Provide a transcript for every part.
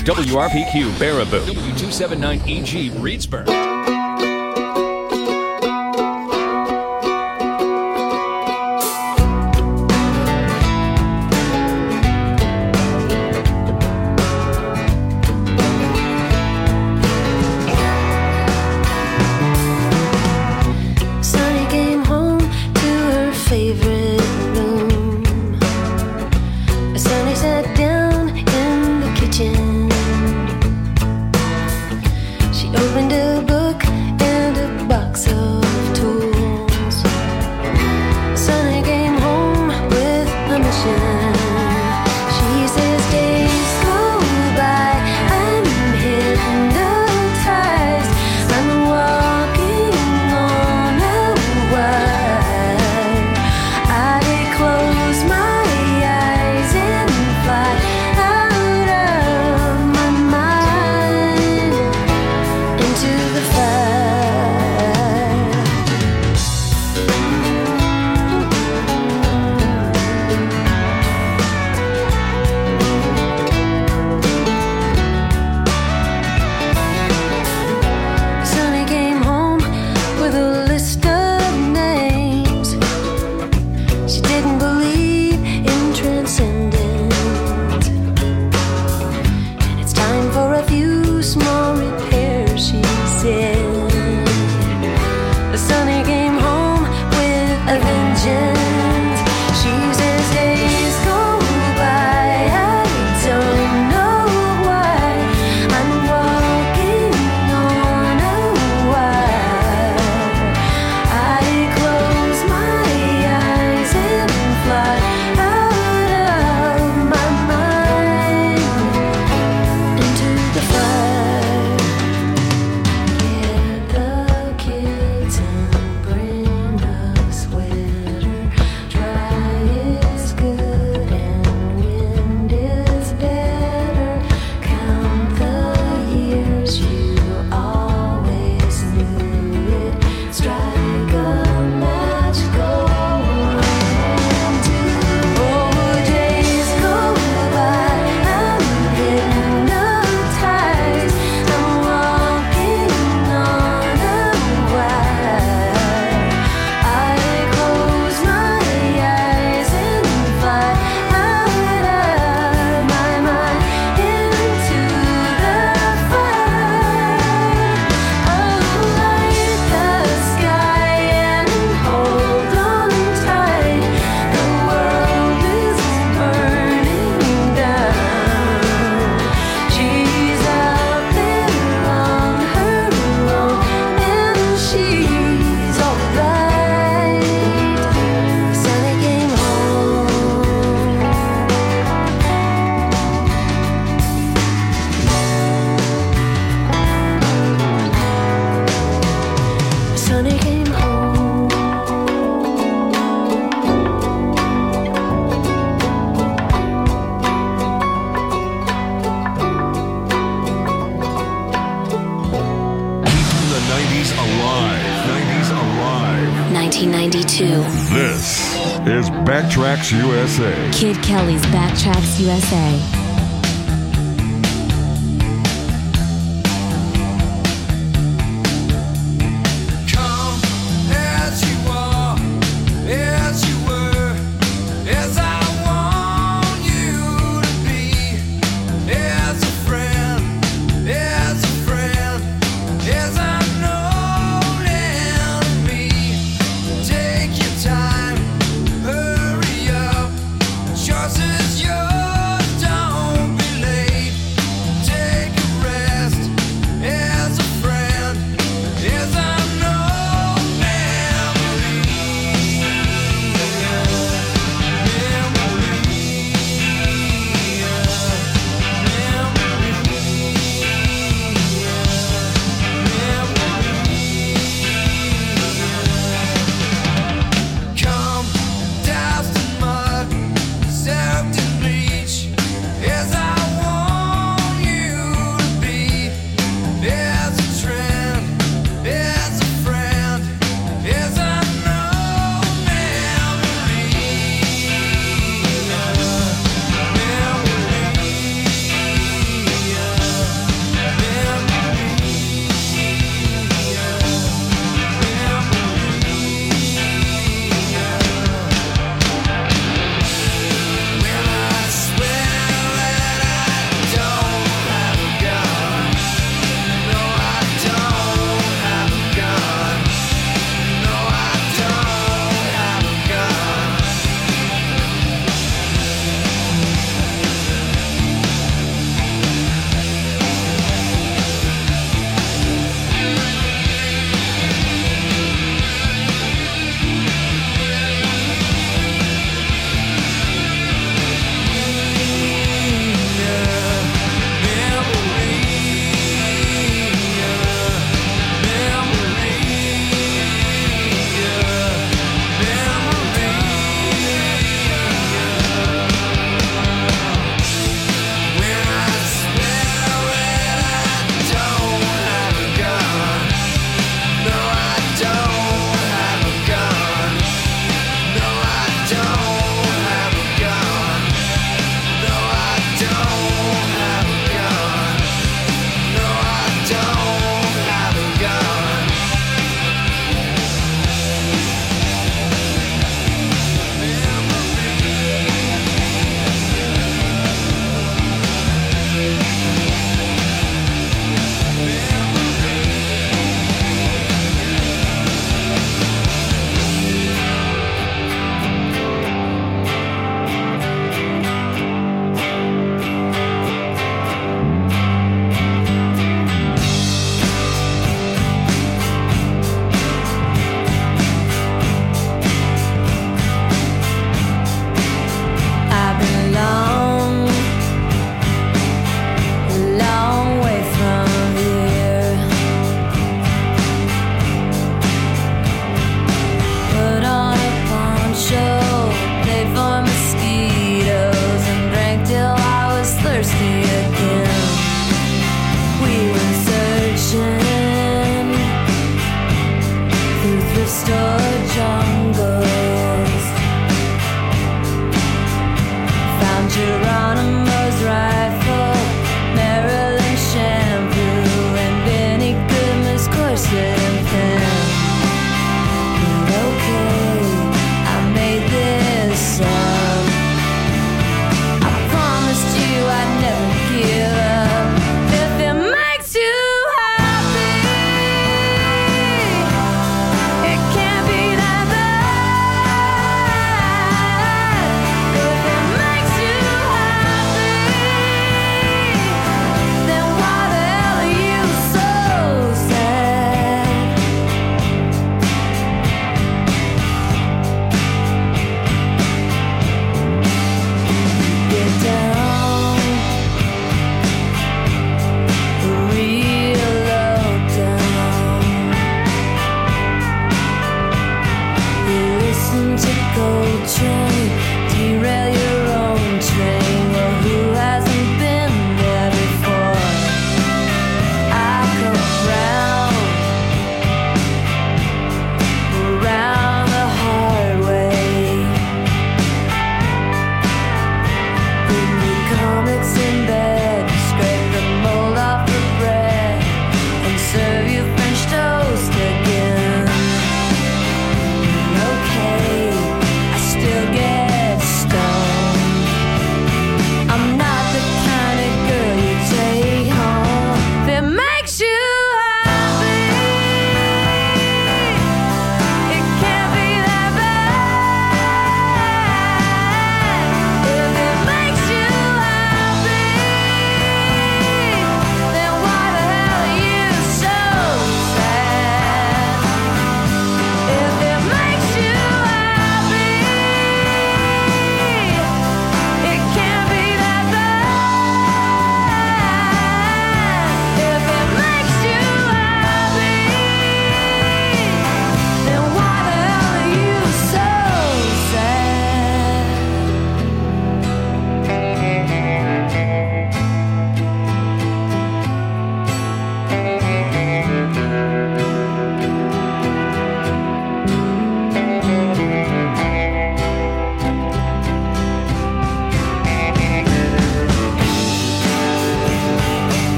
WRPQ Baraboo, W279EG Reedsburg. This is Backtracks USA. Kid Kelly's Backtracks USA. Yours is yours, don't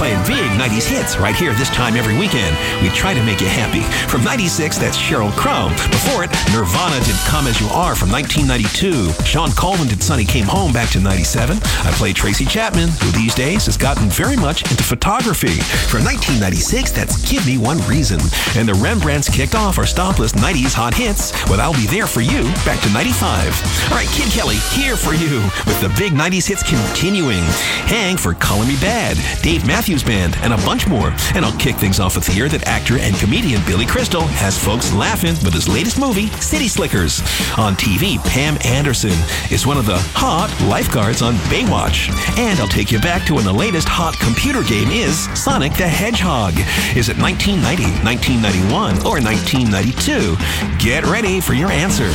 playing big 90s hits right here this time every weekend. We try to make you happy. From 96, that's Sheryl Crow. Before it, Nirvana did Come As You Are from 1992. Sean Colvin did Sonny Came Home back to 97. I played Tracy Chapman, who these days has gotten very much into photography. From 1996, that's Give Me One Reason. And the Rembrandts kicked off our stopless 90s hot hits with I'll Be There For You back to 95. All right, Kid Kelly, here for you with the big 90s hits continuing. Hang for Color Me Bad, Dave Matthews Band, and a bunch more. And I'll kick things off with here that actor and comedian Billy Crystal has folks laughing with his latest movie, City Slickers. On TV, Pam Anderson is one of the hot lifeguards on Baywatch. And I'll take you back to when the latest hot computer game is Sonic the Hedgehog. Is it 1990, 1991, or 1992? Get ready for your answer.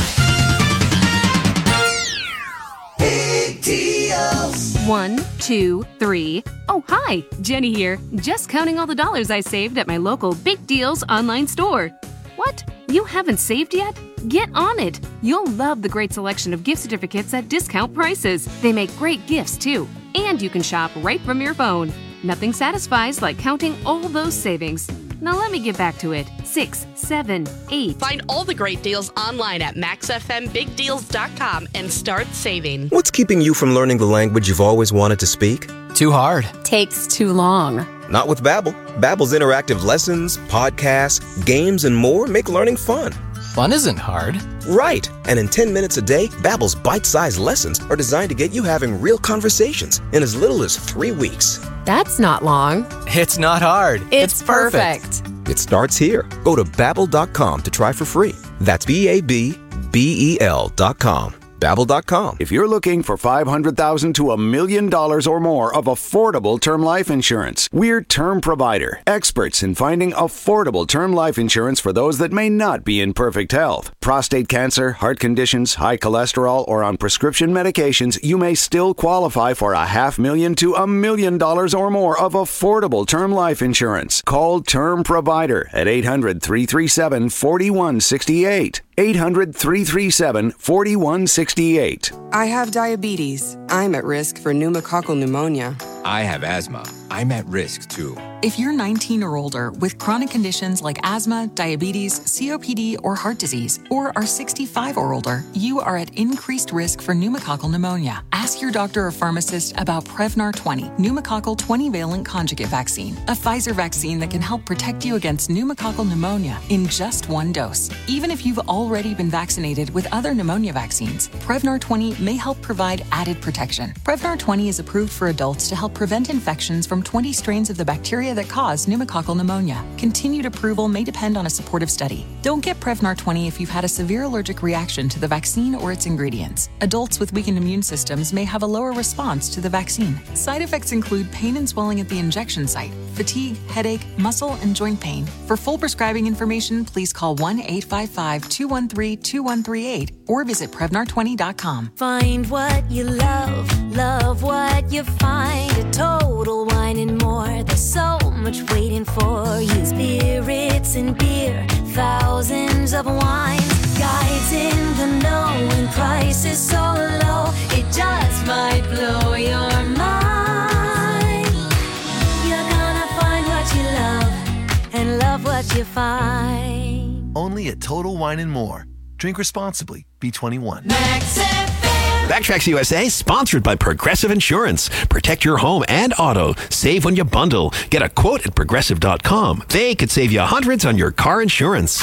Big deals. 1, 2, 3. Oh, hi, Jenny here. Just counting all the dollars I saved at my local Big Deals online store. What? You haven't saved yet? Get on it. You'll love the great selection of gift certificates at discount prices. They make great gifts, too. And you can shop right from your phone. Nothing satisfies like counting all those savings. Now let me get back to it. 6, 7, 8. Find all the great deals online at maxfmbigdeals.com and start saving. What's keeping you from learning the language you've always wanted to speak? Too hard. Takes too long. Not with Babbel. Babbel's interactive lessons, podcasts, games, and more make learning fun. Fun isn't hard. Right. And in 10 minutes a day, Babbel's bite-sized lessons are designed to get you having real conversations in as little as 3 weeks. That's not long. It's not hard. It's perfect. It starts here. Go to Babbel.com to try for free. That's Babbel.com. Babbel.com. If you're looking for $500,000 to $1 million or more of affordable term life insurance, we're Term Provider, experts in finding affordable term life insurance for those that may not be in perfect health. Prostate cancer, heart conditions, high cholesterol, or on prescription medications, you may still qualify for $500,000 to $1 million or more of affordable term life insurance. Call Term Provider at 800-337-4168. 800-337-4168. I have diabetes. I'm at risk for pneumococcal pneumonia. I have asthma. I'm at risk too. If you're 19 or older with chronic conditions like asthma, diabetes, COPD, or heart disease, or are 65 or older, you are at increased risk for pneumococcal pneumonia. Ask your doctor or pharmacist about Prevnar 20, pneumococcal 20-valent conjugate vaccine, a Pfizer vaccine that can help protect you against pneumococcal pneumonia in just one dose. Even if you've already been vaccinated with other pneumonia vaccines, Prevnar 20 may help provide added protection. Prevnar 20 is approved for adults to help prevent infections from 20 strains of the bacteria that cause pneumococcal pneumonia. Continued approval may depend on a supportive study. Don't get Prevnar 20 if you've had a severe allergic reaction to the vaccine or its ingredients. Adults with weakened immune systems may have a lower response to the vaccine. Side effects include pain and swelling at the injection site, fatigue, headache, muscle, and joint pain. For full prescribing information, please call 1-855-213-2138 or visit Prevnar20.com. Find what you love what you find. A Total Wine and More. There's so much waiting for you. Spirits and beer, thousands of wines. Guides in the know and prices so low. It just might blow your mind. You're gonna find what you love and love what you find. Only at Total Wine and More. Drink responsibly. B21. Backtracks USA, sponsored by Progressive Insurance. Protect your home and auto. Save when you bundle. Get a quote at Progressive.com. They could save you hundreds on your car insurance.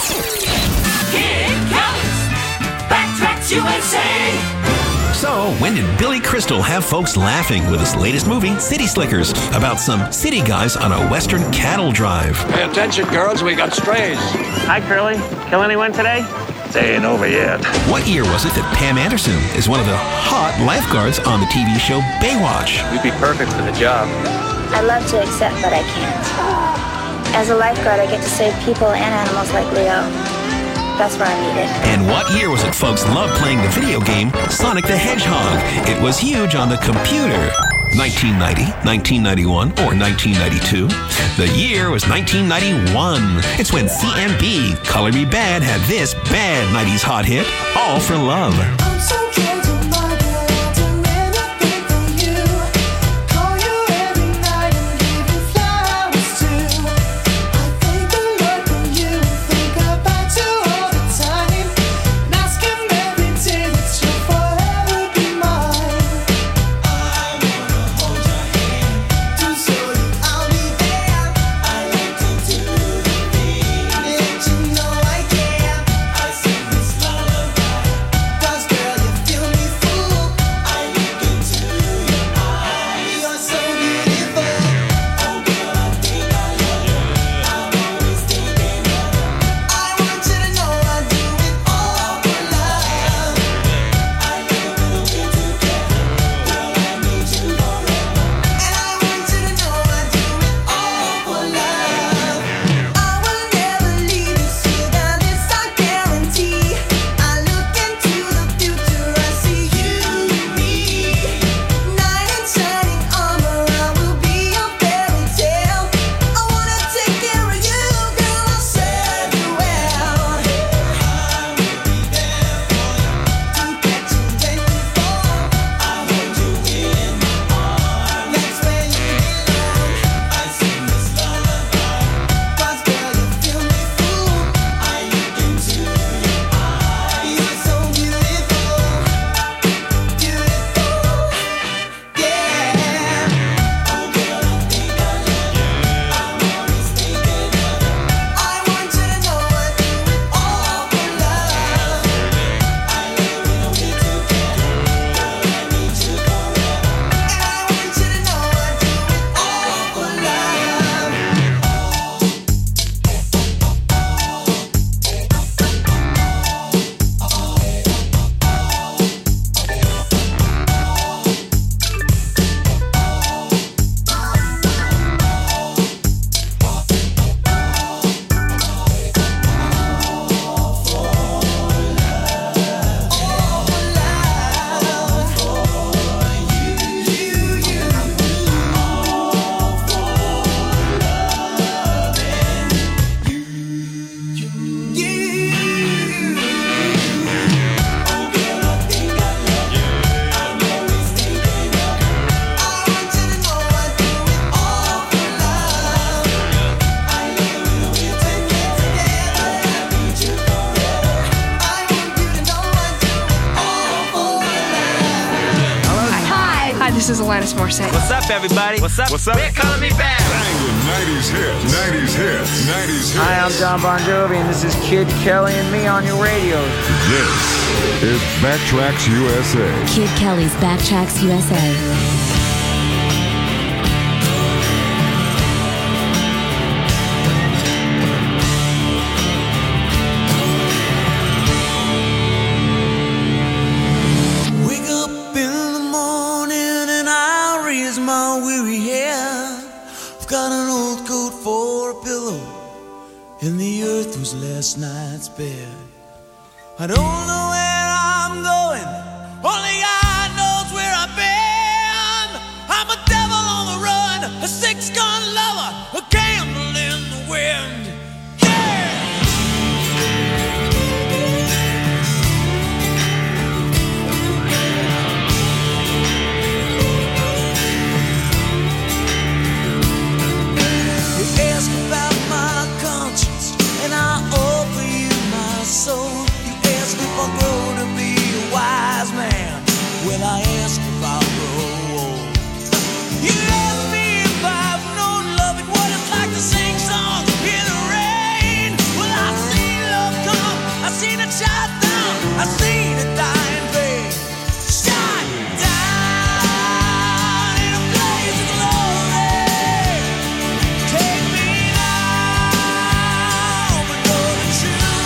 Here it comes. Backtracks USA. So, when did Billy Crystal have folks laughing with his latest movie, City Slickers, about some city guys on a western cattle drive? Pay attention, girls. We got strays. Hi, Curly. Kill anyone today? They ain't over yet. What year was it that Pam Anderson is one of the hot lifeguards on the TV show Baywatch? You'd be perfect for the job. I love to accept, but I can't. As a lifeguard, I get to save people and animals like Leo. That's where I'm needed. And what year was it folks loved playing the video game Sonic the Hedgehog? It was huge on the computer. 1990, 1991, or 1992? The year was 1991. It's when CMB, Color Me Bad, had this bad 90s hot hit, All for Love. I'm so drawn to my girl, doing anything for you. Call you every night and give you is Alanis Morissette. What's up, everybody? What's up? What's up? They're calling me back. Banging 90s hits. 90s hits. 90s hits. Hi, I'm John Bon Jovi, and this is Kid Kelly and me on your radio. This is Backtracks USA. Kid Kelly's Backtracks USA. And the earth was last night's bed. I don't know where I'm going, only God knows where I've been. I'm a devil on the run, a six-gun lover, a candle in the wind. So you ask if I'll grow to be a wise man. Well, I ask if I'll grow old. You ask me if I've known love and what it's like to sing songs in the rain. Well, I've seen love come, I've seen it shut down, I've seen it die in vain. Shut down in a blaze of glory. Take me now, but know the truth.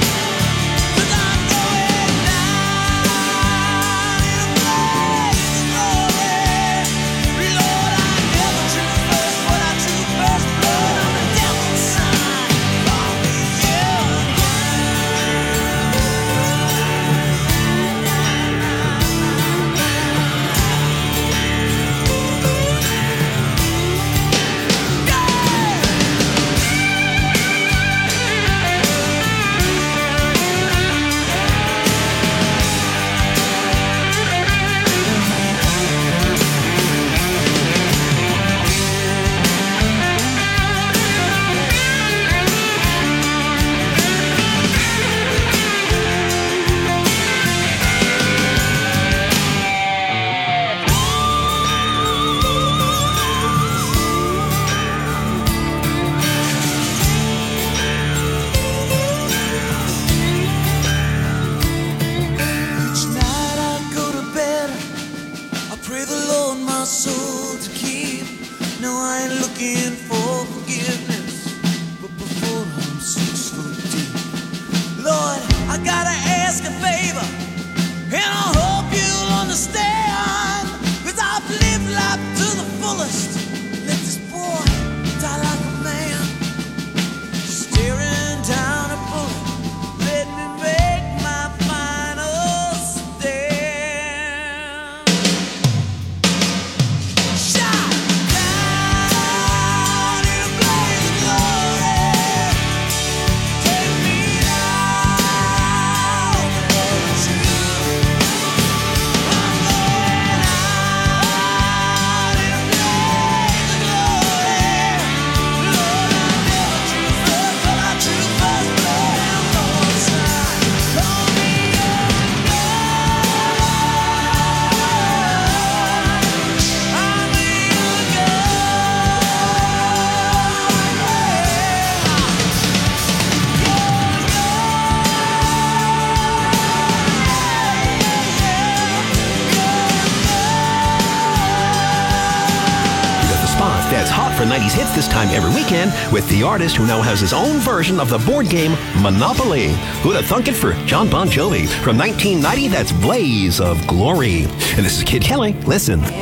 That's hot for 90s hits this time every weekend with the artist who now has his own version of the board game Monopoly. Who'd have thunk it for John Bon Jovi? From 1990, that's Blaze of Glory. And this is Kid Kelly. Listen. All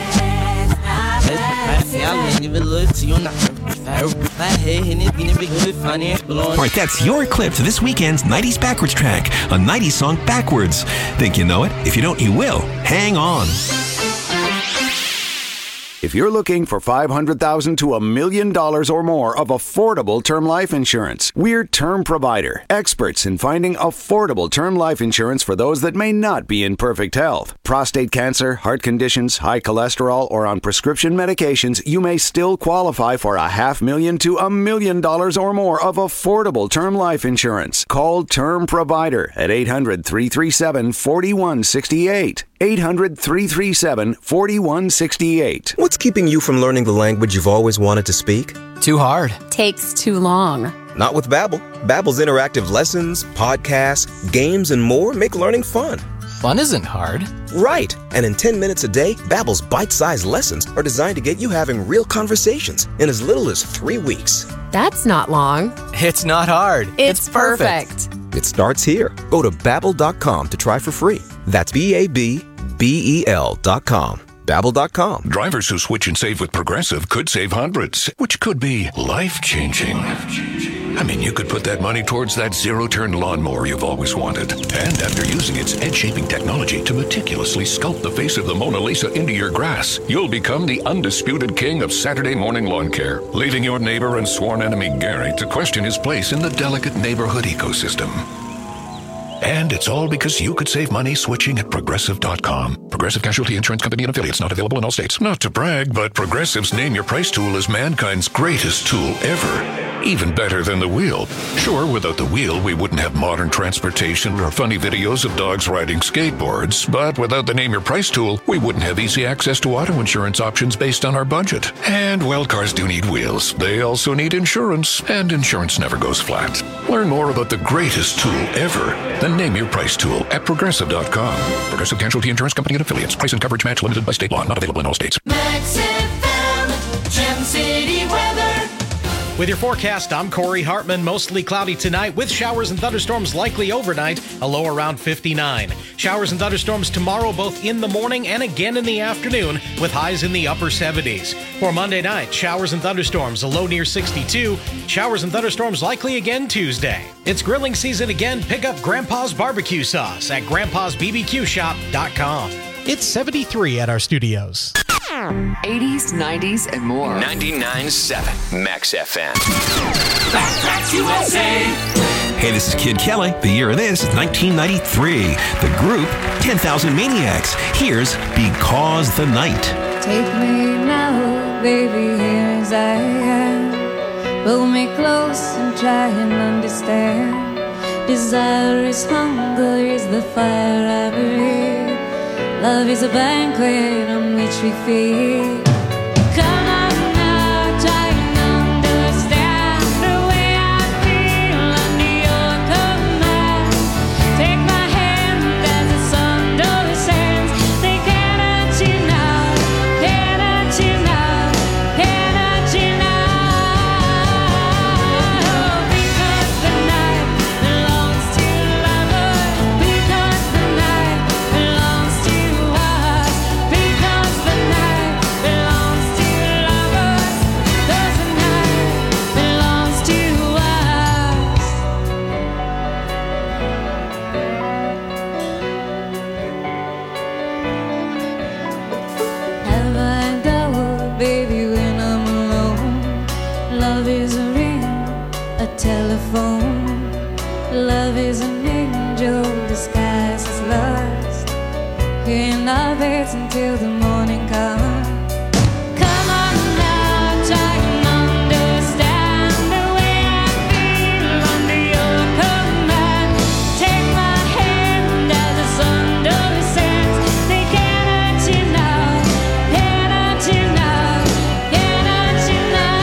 right, that's your clip to this weekend's 90s Backwards track, a 90s song backwards. Think you know it? If you don't, you will. Hang on. If you're looking for $500,000 to $1 million or more of affordable term life insurance, we're Term Provider, experts in finding affordable term life insurance for those that may not be in perfect health. Prostate cancer, heart conditions, high cholesterol, or on prescription medications, you may still qualify for $500,000 to $1 million or more of affordable term life insurance. Call Term Provider at 800-337-4168. 800-337-4168. What's keeping you from learning the language you've always wanted to speak? Too hard. Takes too long. Not with Babbel. Babbel's interactive lessons, podcasts, games, and more make learning fun. Fun isn't hard. Right. And in 10 minutes a day, Babbel's bite-sized lessons are designed to get you having real conversations in as little as 3 weeks. That's not long. It's not hard. It's perfect. It starts here. Go to Babbel.com to try for free. That's Babbel.com. Babbel.com. Drivers who switch and save with Progressive could save hundreds, which could be life-changing. I mean, you could put that money towards that zero-turn lawnmower you've always wanted. And after using its edge-shaping technology to meticulously sculpt the face of the Mona Lisa into your grass, you'll become the undisputed king of Saturday morning lawn care, leaving your neighbor and sworn enemy Gary to question his place in the delicate neighborhood ecosystem. And it's all because you could save money switching at Progressive.com. Progressive Casualty Insurance Company and affiliates, not available in all states. Not to brag, but Progressive's Name Your Price tool is mankind's greatest tool ever. Even better than the wheel. Sure, without the wheel, we wouldn't have modern transportation or funny videos of dogs riding skateboards. But without the Name Your Price tool, we wouldn't have easy access to auto insurance options based on our budget. And, well, cars do need wheels. They also need insurance. And insurance never goes flat. Learn more about the greatest tool ever. The Name Your Price tool at Progressive.com. Progressive Casualty Insurance Company and affiliates. Price and coverage match limited by state law. Not available in all states. Max FM, Gem City weather. With your forecast, I'm Corey Hartman. Mostly cloudy tonight with showers and thunderstorms likely overnight, a low around 59. Showers and thunderstorms tomorrow, both in the morning and again in the afternoon, with highs in the upper 70s. For Monday night, showers and thunderstorms, a low near 62. Showers and thunderstorms likely again Tuesday. It's grilling season again. Pick up Grandpa's barbecue sauce at grandpa'sbbqshop.com. It's 73 at our studios. 80s, 90s, and more. 99.7 Max FM. Backtracks USA. Hey, this is Kid Kelly. The year of this is 1993. The group, 10,000 Maniacs. Here's Because the Night. Take me now, baby, here as I am. Pull me close and try and understand. Desire is hunger, is the fire I breathe. Love is a banquet on which we feed. Come on now, try and understand the way I feel under your command. Take my hand as the sun descends. They cannot you now, cannot you now, cannot you now. Because the night belongs to lovers. Because the night belongs to us. Because the night belongs to lovers. Because the night belongs to us. Have I doubt, baby, when I'm alone? Love is a ring, a telephone. Love is an angel disguised as lust. Here in our beds until the morning comes. Come on now, try and understand the way I feel under your command. Take my hand as the sun descends. They cannot you now, cannot you now, cannot you now.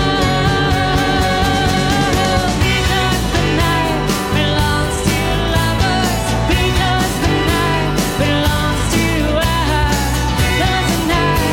Because the night belongs to lovers. Because the night belongs to us. Because the night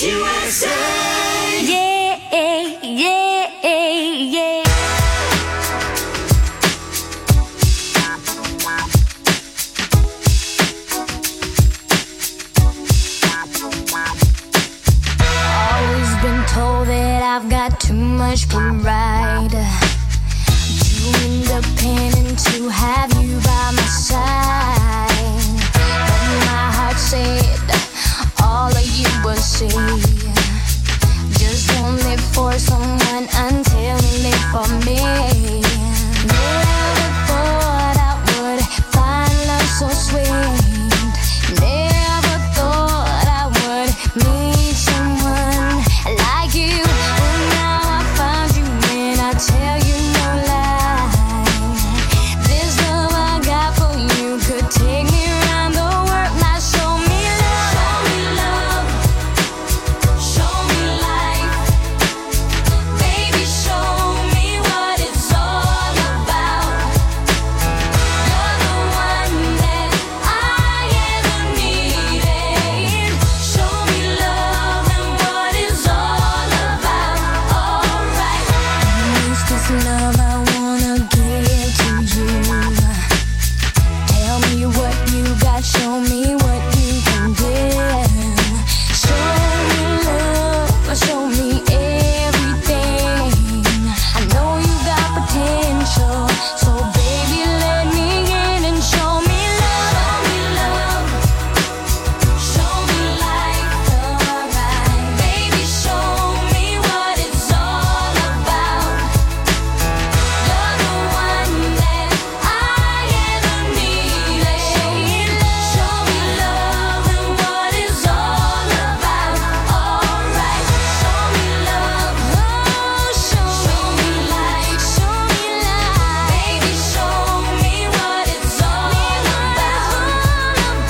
USA. Yeah, yeah, yeah. Always been told that I've got too much pride. Too independent to have you by my side. But my heart said all of you will see. Just won't live for someone until you live for me. Never thought I would find love so sweet. Never thought I would meet someone like you. But now I found you and I tell you no lie. This love I got for you could take me around the world. Now show me love, show me life. Baby, show me what it's all about. You're the one that I ever needed. Show me love and what it's all about. Alright, use this love I wanna give to you. Tell me what you got, show me what you can give. Show me love, show me everything. I know you got potential, so baby let me in and show me love. Show me life, alright. Baby, show me what it's all about. You're the one that I ever needed. Show me love and what it's all about. Alright, show me love, oh, show me life, show me life. Baby, show me what it's all about. You're the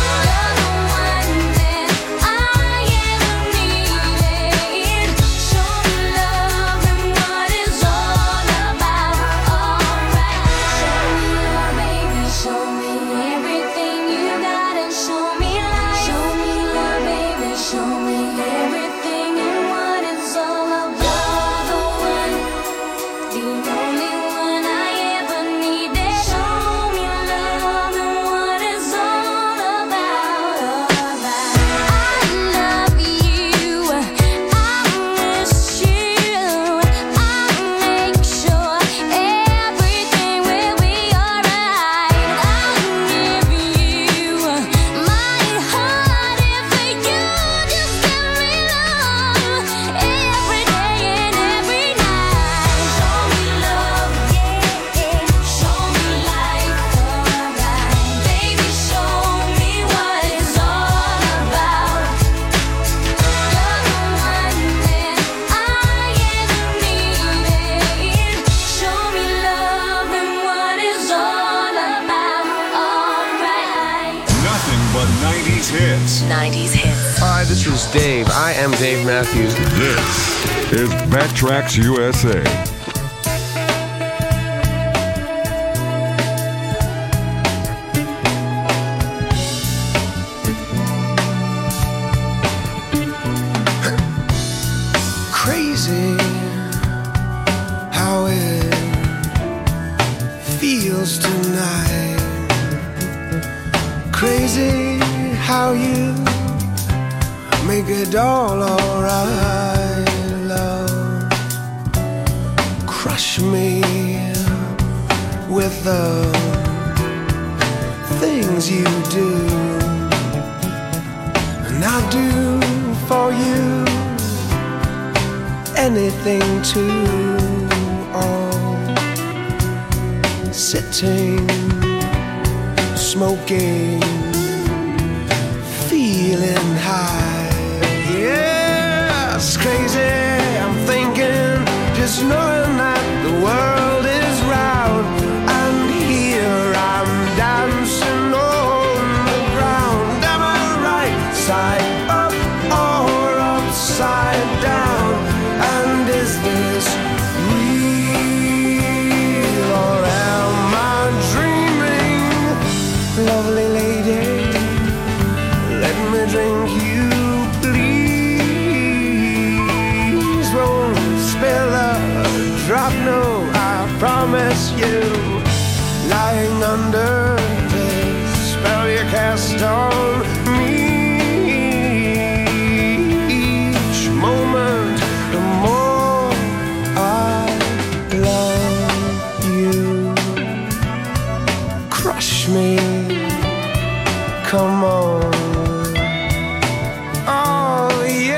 one that I ever needed. Show me love and what it's all about. Alright, show me love, baby, show me everything you got and show me life. Show me love, baby, show me everything and what it's all about. You're the one, the only one I ever needed. Show me love and what it's all about. Alright, I love you, I miss you, I make sure everything will be alright. I'll give you my heart if you just give me love every day and every night. Show me love, yeah, show me life, alright. Baby, show me what it's all about. You're the one that I ever needed. Show me love and what it's all about. Alright. Nothing but 90s hits. 90s hits. Hi, this is Dave. I am Dave Matthews. This is Backtracks USA. Crazy how it feels tonight. Crazy how you make it all alright, love. Crush me with the things you do, and I'll do for you anything to. Sitting, smoking, feeling high. Yeah, it's crazy. I'm thinking, just knowing that the world is round, and here I'm dancing on the ground. Am I right side up or upside down? And is this real or am I dreaming? Lovely lady, let me drink you, please. miss you. Lying under this spell you cast on me. Each moment, the more I love you. Crush me, come on. Oh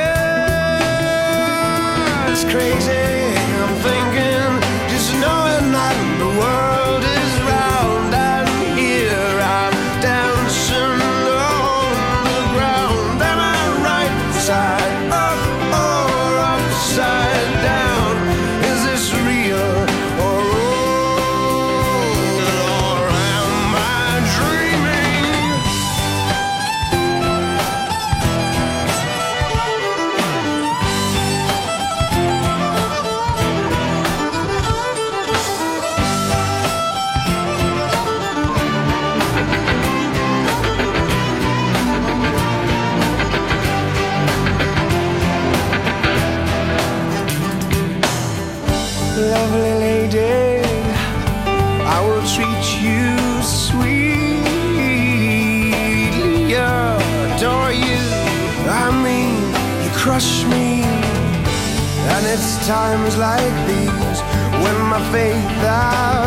yeah, it's crazy. I'm thinking, just knowing that the world is round, and here I'm dancing on the ground. Am I right side up or upside down? Is this real or am I dreaming? Lovely lady, I will treat you sweetly, adore you. I mean, you crush me, and it's times like these when my faith I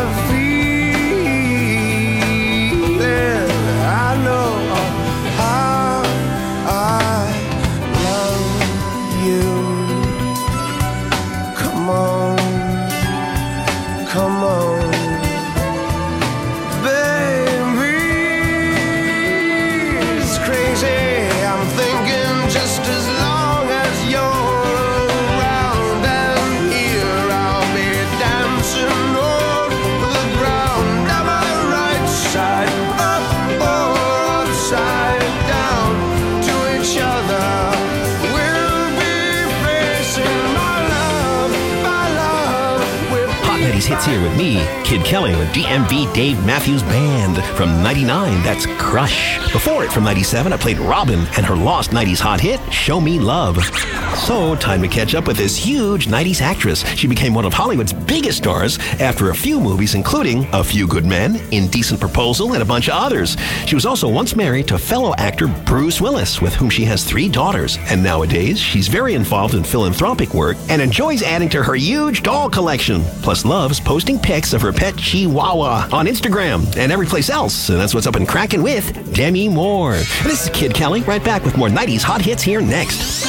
feel it. I know how I love you. Come on. Come on, baby, it's crazy. I'm thinking just as long as you're around, and here I'll be dancing on the ground. Am I right side up or upside down to each other? We'll be facing my love with Hot 90s hits here with me, Kid Kelly, with DMV Dave Matthews Band. From 99, that's Crush. Before it, from 97, I played Robin and her lost 90s hot hit, Show Me Love. So, time to catch up with this huge 90s actress. She became one of Hollywood's biggest stars after a few movies, including A Few Good Men, Indecent Proposal, and a bunch of others. She was also once married to fellow actor Bruce Willis, with whom she has 3 daughters. And nowadays, she's very involved in philanthropic work and enjoys adding to her huge doll collection. Plus loves posting pics of her pet Chihuahua on Instagram and every place else. And that's what's up and cracking with Demi Moore. And this is Kid Kelly, right back with more 90s hot hits here next.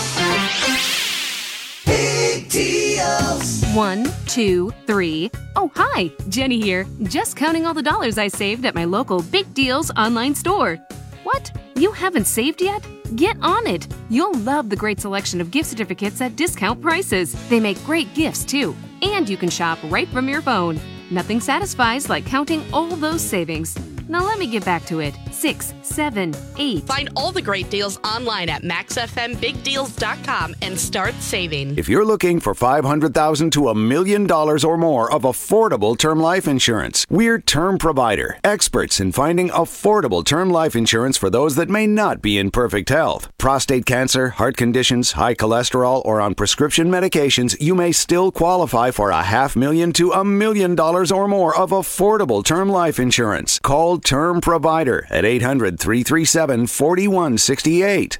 big deals. 1, 2, 3. Oh, hi, Jenny here. Just counting all the dollars I saved at my local Big Deals online store. What? You haven't saved yet? Get on it. You'll love the great selection of gift certificates at discount prices. They make great gifts, too. And you can shop right from your phone. Nothing satisfies like counting all those savings. Now let me get back to it. 6, 7, 8. Find all the great deals online at MaxFMBigDeals.com and start saving. If you're looking for $500,000 to $1 million or more of affordable term life insurance, we're Term Provider, experts in finding affordable term life insurance for those that may not be in perfect health. Prostate cancer, heart conditions, high cholesterol, or on prescription medications, you may still qualify for $500,000 to $1 million or more of affordable term life insurance. Call Term Provider at 800-337-4168.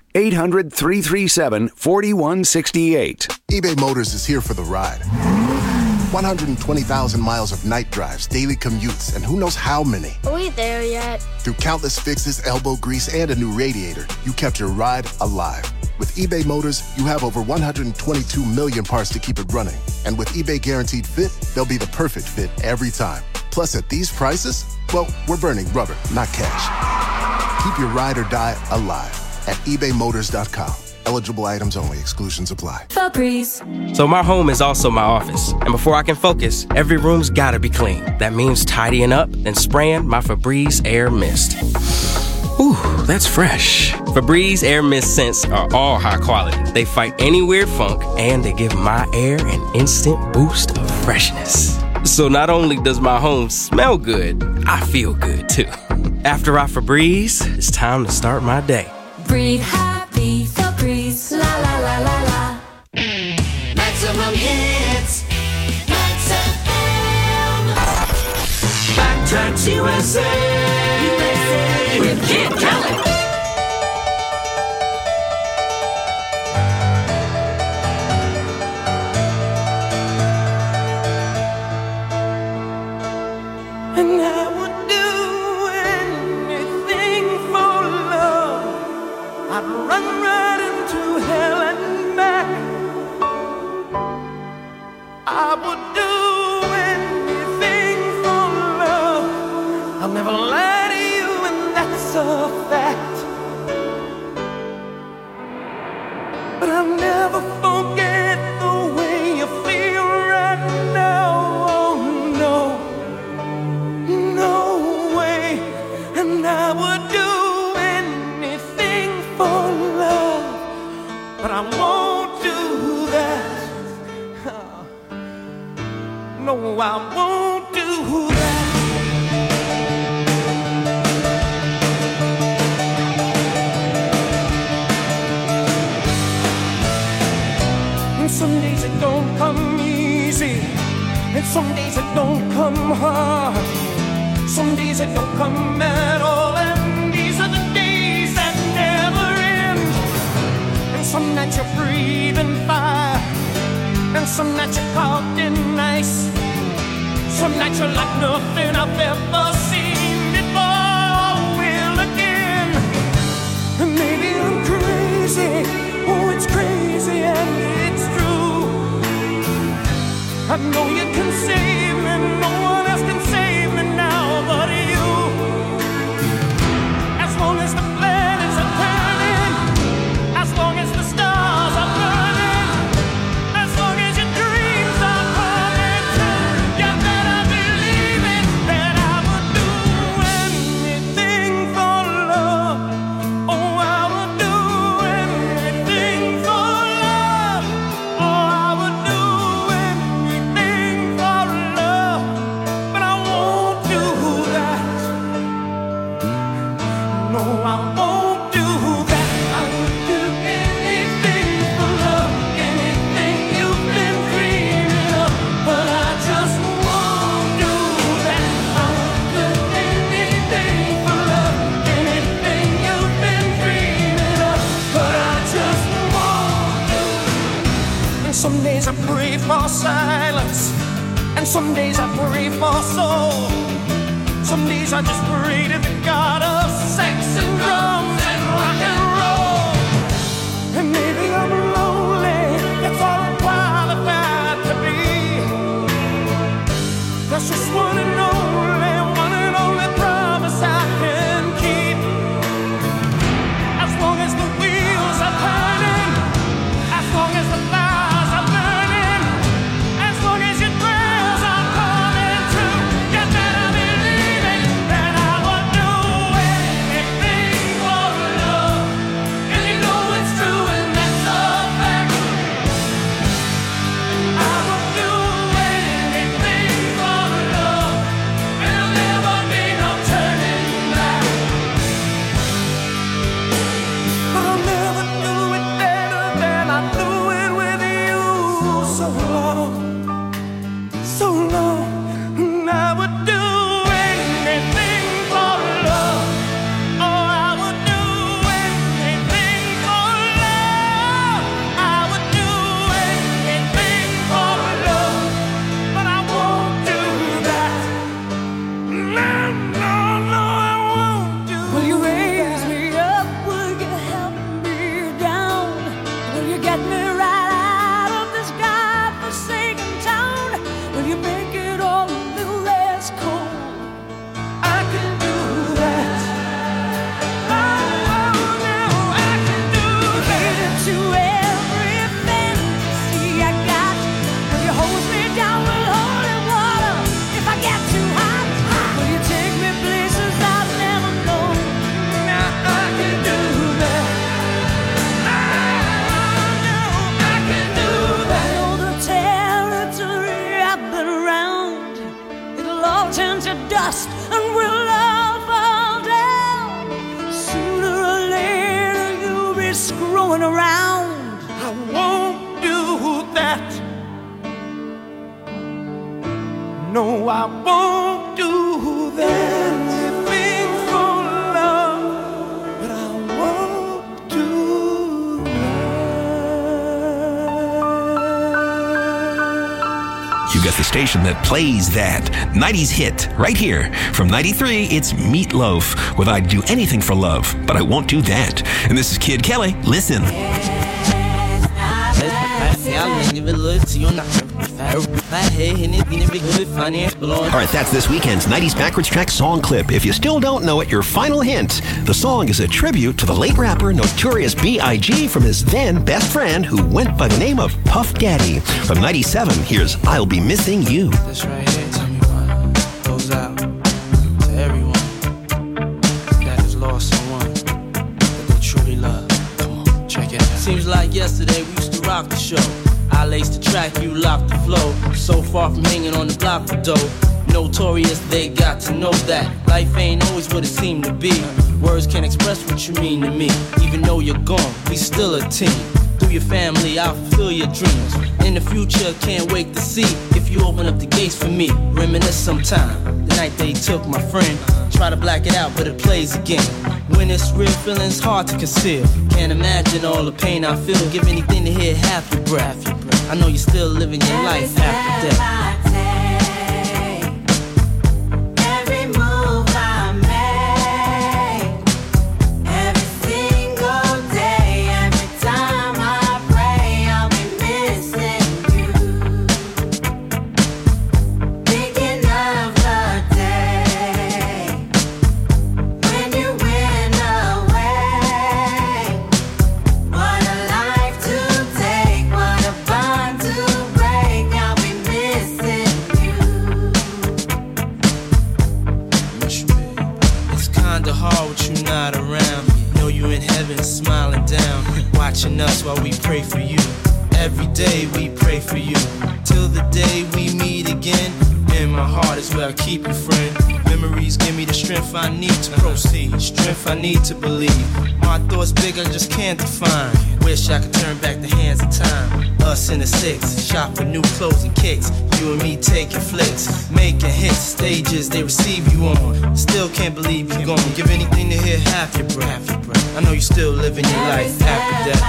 800-337-4168. eBay Motors is here for the ride. 120,000 miles of night drives, daily commutes, and who knows how many. Are we there yet? Through countless fixes, elbow grease, and a new radiator, you kept your ride alive. With eBay Motors, you have over 122 million parts to keep it running. And with eBay Guaranteed Fit, they'll be the perfect fit every time. Plus, at these prices, well, we're burning rubber, not cash. Keep your ride or die alive at ebaymotors.com. Eligible items only. Exclusions apply. Febreze. So my home is also my office. And before I can focus, every room's gotta be clean. That means tidying up, then spraying my Febreze Air Mist. Ooh, that's fresh. Febreze Air Mist scents are all high quality. They fight any weird funk, and they give my air an instant boost of freshness. So not only does my home smell good, I feel good too. After I Febreze, it's time to start my day. Breathe happy, Febreze, la la la la la. Maximum hits, Max FM. Tracks USA. With Kid Kelly. And I would do anything for love. I'd run right into hell and back. I would do anything for love. I'll never lie to you, and that's a fact. But I'll never forget the way you feel right now. Oh no, no way. And I would do anything for love, but I won't do that. No, I won't do that. And some days it don't come easy, and some days it don't come hard. Some days it don't come at all, and these are the days that never end. And some nights you're breathing fire, and some nights you're caught in ice. Some nights you're like nothing I've ever seen before or will again. And maybe I'm crazy, oh it's crazy and it's true. I know you can save me, no one else can save me now but you. As long as the planets are turning, as long as the stars are burning, as long as your dreams are coming true, you better believe it, that I would do anything for love. Oh, I would do anything for love. Oh, I would do anything for love, but I won't do that. No, I won't do that. I would do anything for love, anything you've been dreaming of, but I just won't do that. I would do anything for love, anything you've been dreaming of, but I just won't do. And some days I pray for silence, and some days I pray for soul. Some days I just pray to the God of sex and drums and rock and roll. And maybe I'm lonely, that's all I'm qualified to be. That's just one and only promise I can keep. As long as the wheels are turning, as long as the fires are burning, as long as your prayers are coming true, you better believe it, that I would do anything for love. And you know it's true, and that's a fact. I would do anything for love, and there'll never be no turning back. But I'll never do it better than I do it with you. So long, so long, and I would do anything for love. Oh, I would do anything for love. I would do anything for love, but I won't do that. No, no, no, I won't do that. Will you raise me up? Will you help me down? Will you get me right out of this godforsaken town? Will you make it all a little less cold? I can do that. Oh, no, I can do that. To every fantasy I got, will you hold me down with holy water if I get too hot? Will you take me places I've never known? Now I can do that. No, I can do that. I know the territory I've been around. It'll all turn to dust and we'll all fall down. Sooner or later you'll be screwing around. I won't do that. No, I won't do that living for love, but I won't do You got the station that plays that 90s hit right here. From 93, it's Meatloaf with I'd Do Anything for Love, but I Won't Do That. And this is Kid Kelly. Listen. All right, that's this weekend's 90s Backwards Track song clip. If you still don't know it, your final hint. The song is a tribute to the late rapper Notorious B.I.G. from his then best friend who went by the name of Puff Daddy. From 97, here's I'll Be Missing You. This right here, tell me what goes out to everyone that has lost someone that they truly love. Come on, check it out. Seems like yesterday we used to rock the show. I laced the track, you locked the flow. So far from hanging on the block for dough. Notorious, they got to know that life ain't always what it seemed to be. Words can't express what you mean to me. Even though you're gone, we still a team. Through your family, I'll fulfill your dreams. In the future, can't wait to see if you open up the gates for me. Reminisce sometime, the night they took my friend. Try to black it out, but it plays again. When it's real, feeling's hard to conceal. Can't imagine all the pain I feel. Give anything to hear half your breath. I know you're still living your life after death. Watching us while we pray for you. Every day we pray for you. Till the day we meet again. In my heart is where I keep you, friend. Memories give me the strength I need to proceed. Strength I need to believe. My thoughts big, I just can't define. Wish I could turn back the hands of time. Us in the six, shop for new clothes and kicks. You and me taking flicks, making hits, stages they receive you on. Still can't believe you're gone. Give anything to hear half your breath. I know you're still living your life after death.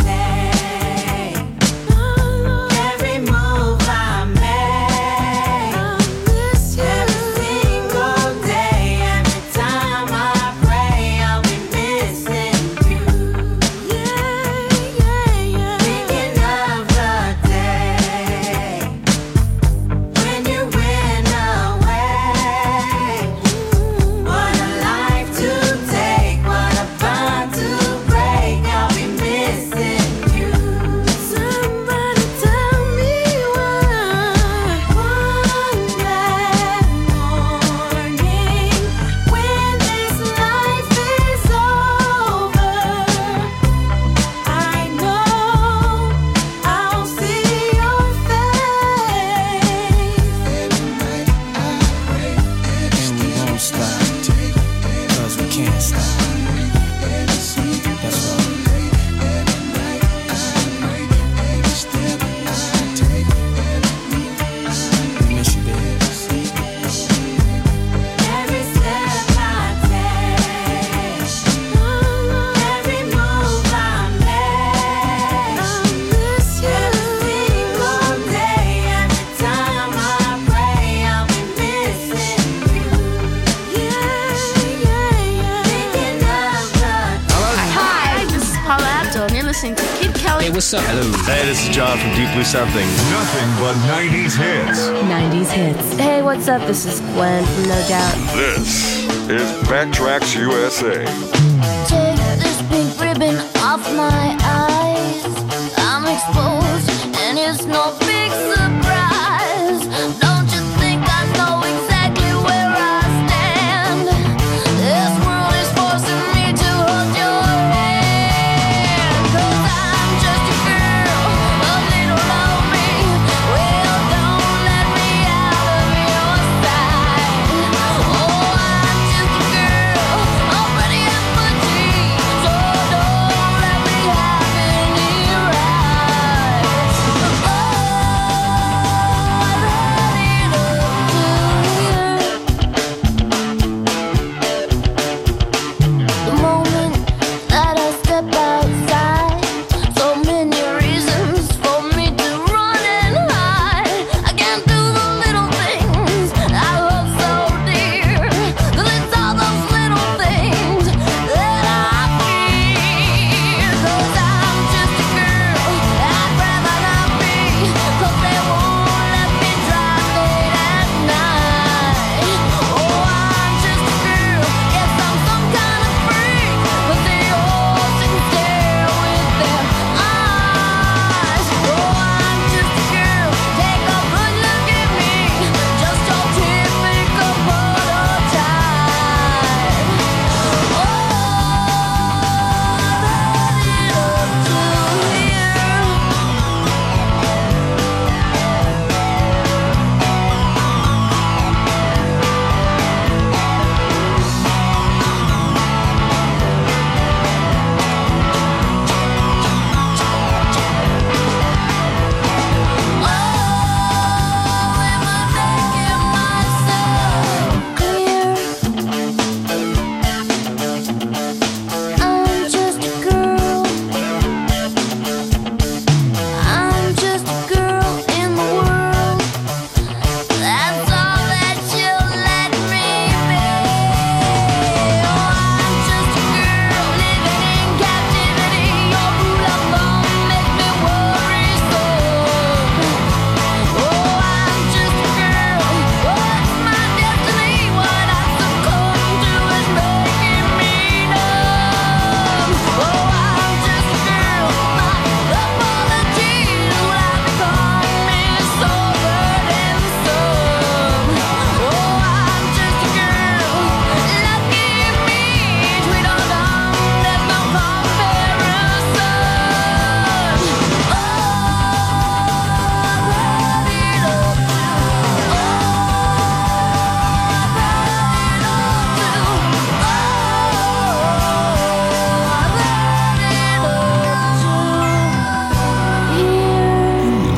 What's up? Hello. Hey, this is John from Deep Blue Something. Nothing but 90s hits. 90s hits. Hey, what's up? This is Gwen from No Doubt. This is Backtracks USA. Take this pink ribbon off my eyes. I'm exposed, and it's no big surprise. Don't you think I know exactly where I stand? This world is forcing me to hold your hand. 'Cause I'm just a girl, a little lonely. Well, don't let me out of your sight. Oh, I'm just a girl, already at my dreams. So don't let me have any rights. Oh,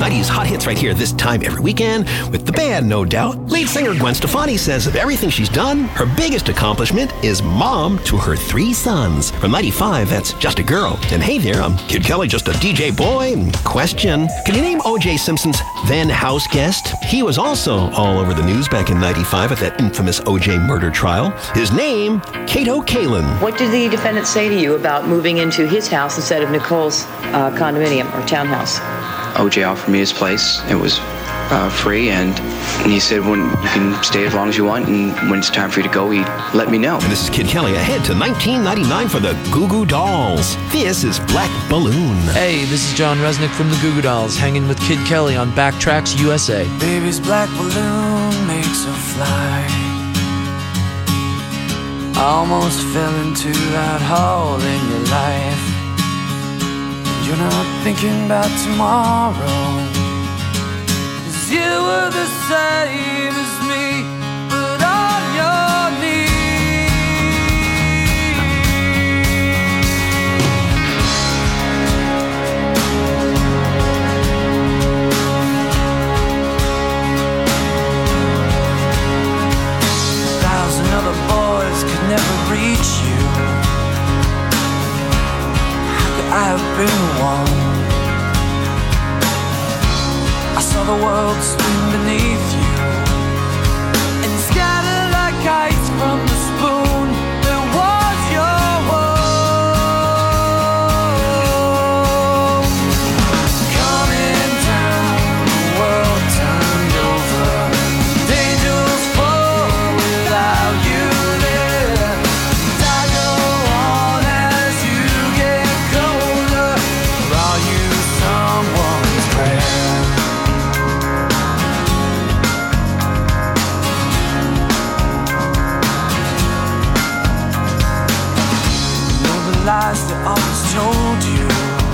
90s hot hits right here this time every weekend with the band, no doubt. Lead singer Gwen Stefani says of everything she's done, her biggest accomplishment is mom to her 3 sons. From 95, that's Just a Girl. And hey there, I'm Kid Kelly, just a DJ boy. Question, can you name O.J. Simpson's then house guest? He was also all over the news back in 95 at that infamous O.J. murder trial. His name, Kato Kalin. What did the defendant say to you about moving into his house instead of Nicole's condominium or townhouse? O.J. offered me his place. It was free, and he said, when you can stay as long as you want, and when it's time for you to go, he'd let me know. And this is Kid Kelly ahead to 1999 for the Goo Goo Dolls. This is Black Balloon. Hey, this is John Resnick from the Goo Goo Dolls, hanging with Kid Kelly on Backtracks USA. Baby's black balloon makes her fly. I almost fell into that hole in your life. You're not thinking about tomorrow. You were the same as me, but on your knees. 1,000 other boys could never reach you. How could I have been one? I saw the world spin beneath you and scatter like ice from the spoon that was your world. Coming down, the world turned over. Angels fall without you there. And I go on as you get colder. For are you someone's prayer? Lies that always told you,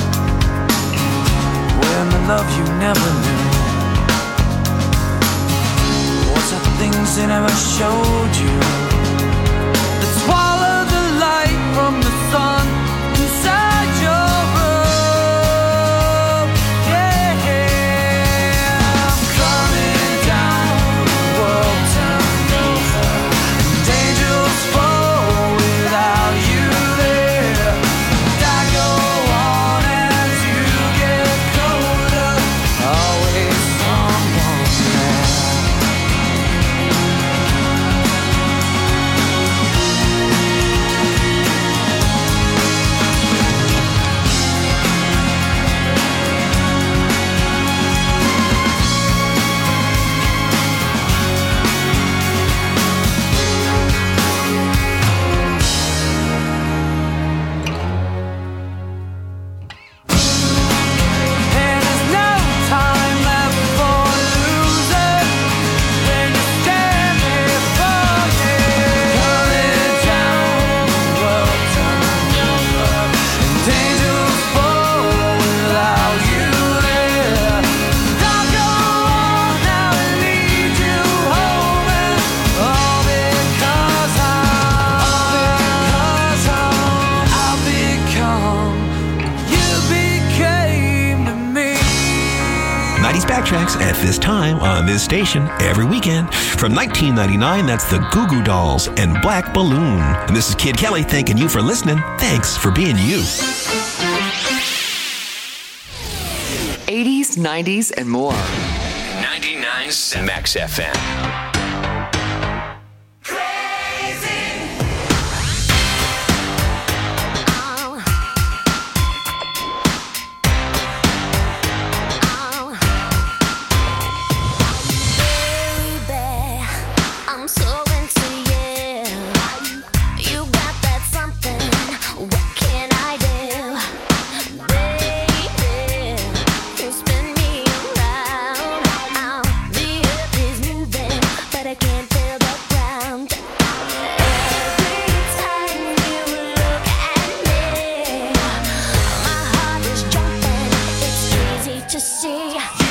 when the love you never knew. What's the things they never showed you that swallow the light from the sun inside your room? Yeah, I'm coming down, the world turned over, and angels fall without you. Backtracks at this time on this station every weekend. From 1999, that's the Goo Goo Dolls and Black Balloon. And this is Kid Kelly thanking you for listening. Thanks for being you. 80s, 90s, and more. 99.7 Max FM. To see